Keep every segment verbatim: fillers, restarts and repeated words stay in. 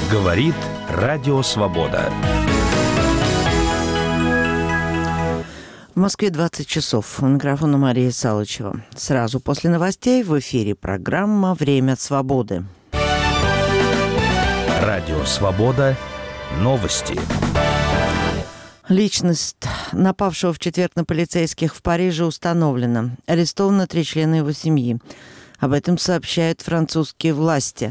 Говорит Радио Свобода. В Москве двадцать часов. У микрофона Мария Салычева. Сразу после новостей в эфире программа «Время свободы». Радио Свобода. Новости. Личность напавшего в четверг на полицейских в Париже установлена. Арестованы три члена его семьи. Об этом сообщают французские власти.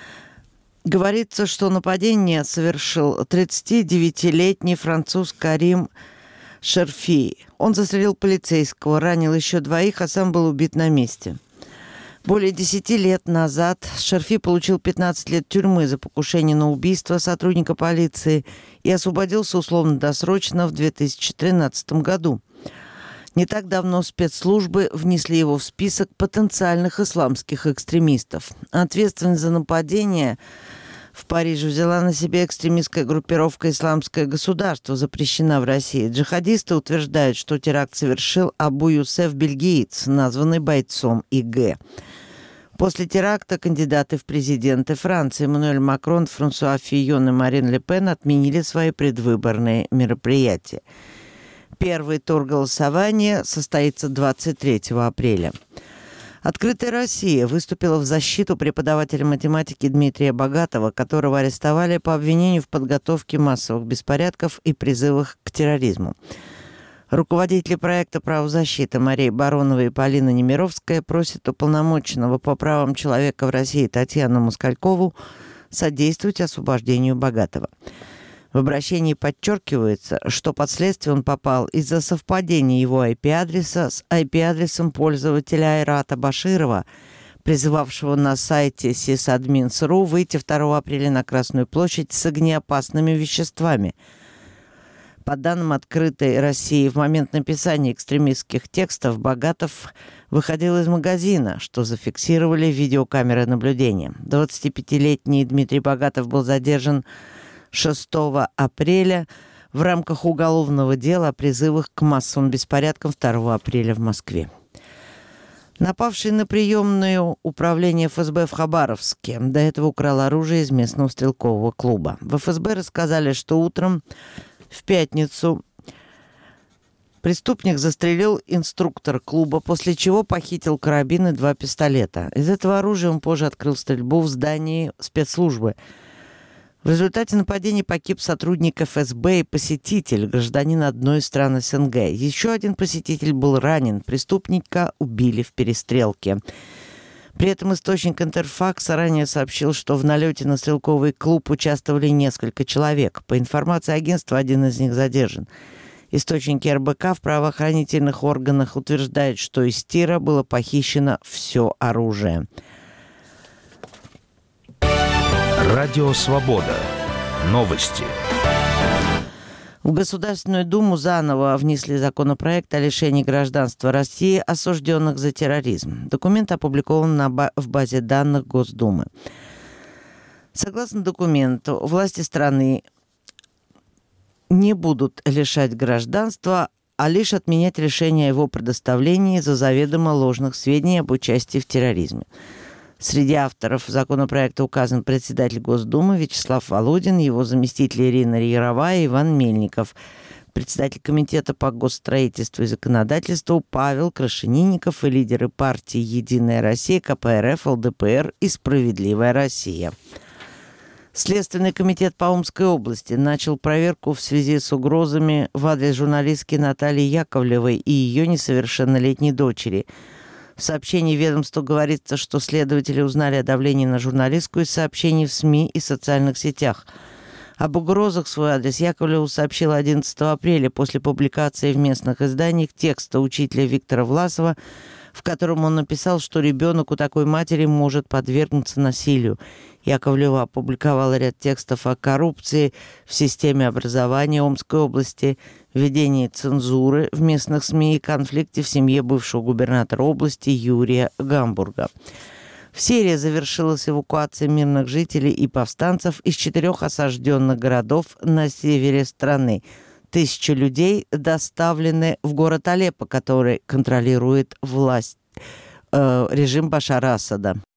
Говорится, что нападение совершил тридцатидевятилетний француз Карим Шерфи. Он застрелил полицейского, ранил еще двоих, а сам был убит на месте. Более десяти лет назад Шерфи получил пятнадцать лет тюрьмы за покушение на убийство сотрудника полиции и освободился условно-досрочно в две тысячи тринадцатом году. Не так давно спецслужбы внесли его в список потенциальных исламских экстремистов. Ответственность за нападение в Париже взяла на себя экстремистская группировка «Исламское государство», запрещена в России. Джихадисты утверждают, что теракт совершил Абу Юсеф бельгиец, названный бойцом ИГ. После теракта кандидаты в президенты Франции Эммануэль Макрон, Франсуа Фийон и Марин Ле Пен отменили свои предвыборные мероприятия. Первый тур голосования состоится двадцать третьего апреля. «Открытая Россия» выступила в защиту преподавателя математики Дмитрия Богатова, которого арестовали по обвинению в подготовке массовых беспорядков и призывах к терроризму. Руководители проекта правозащиты Мария Баронова и Полина Немировская просят уполномоченного по правам человека в России Татьяну Москалькову содействовать освобождению Богатова. В обращении подчеркивается, что под следствие он попал из-за совпадения его ай пи-адреса с ай пи-адресом пользователя Айрата Баширова, призывавшего на сайте сисадмин точка ру выйти второго апреля на Красную площадь с огнеопасными веществами. По данным «Открытой России», в момент написания экстремистских текстов Богатов выходил из магазина, что зафиксировали видеокамеры наблюдения. двадцатипятилетний Дмитрий Богатов был задержан шестого апреля в рамках уголовного дела о призывах к массовым беспорядкам второго апреля в Москве. Напавший на приемную управление эф эс бэ в Хабаровске до этого украл оружие из местного стрелкового клуба. В эф эс бэ рассказали, что утром в пятницу преступник застрелил инструктора клуба, после чего похитил карабин и два пистолета. Из этого оружия он позже открыл стрельбу в здании спецслужбы. В результате нападения погиб сотрудник эф эс бэ и посетитель, гражданин одной из стран эс эн гэ. Еще один посетитель был ранен. Преступника убили в перестрелке. При этом источник Интерфакса ранее сообщил, что в налете на стрелковый клуб участвовали несколько человек. По информации агентства, один из них задержан. Источники эр бэ ка в правоохранительных органах утверждают, что из тира было похищено все оружие. Радио Свобода. Новости. В Государственную Думу заново внесли законопроект о лишении гражданства России осужденных за терроризм. Документ опубликован на ба- в базе данных Госдумы. Согласно документу, власти страны не будут лишать гражданства, а лишь отменять решение о его предоставлении за заведомо ложных сведений об участии в терроризме. Среди авторов законопроекта указан председатель Госдумы Вячеслав Володин, его заместители Ирина Яровая и Иван Мельников, председатель комитета по госстроительству и законодательству Павел Крашенинников и лидеры партий «Единая Россия», ка пэ эр эф, эл дэ пэ эр и «Справедливая Россия». Следственный комитет по Омской области начал проверку в связи с угрозами в адрес журналистки Натальи Яковлевой и ее несовершеннолетней дочери. В сообщении ведомства говорится, что следователи узнали о давлении на журналистку из сообщений в СМИ и социальных сетях. Об угрозах в свой адрес Яковлева сообщила одиннадцатого апреля после публикации в местных изданиях текста учителя Виктора Власова, в котором он написал, что ребенок у такой матери может подвергнуться насилию. Яковлева опубликовала ряд текстов о коррупции в системе образования Омской области, введении цензуры в местных СМИ и конфликте в семье бывшего губернатора области Юрия Гамбурга. В Сирии завершилась эвакуация мирных жителей и повстанцев из четырех осажденных городов на севере страны. Тысячи людей доставлены в город Алеппо, который контролирует власть, э, режим Башара Асада.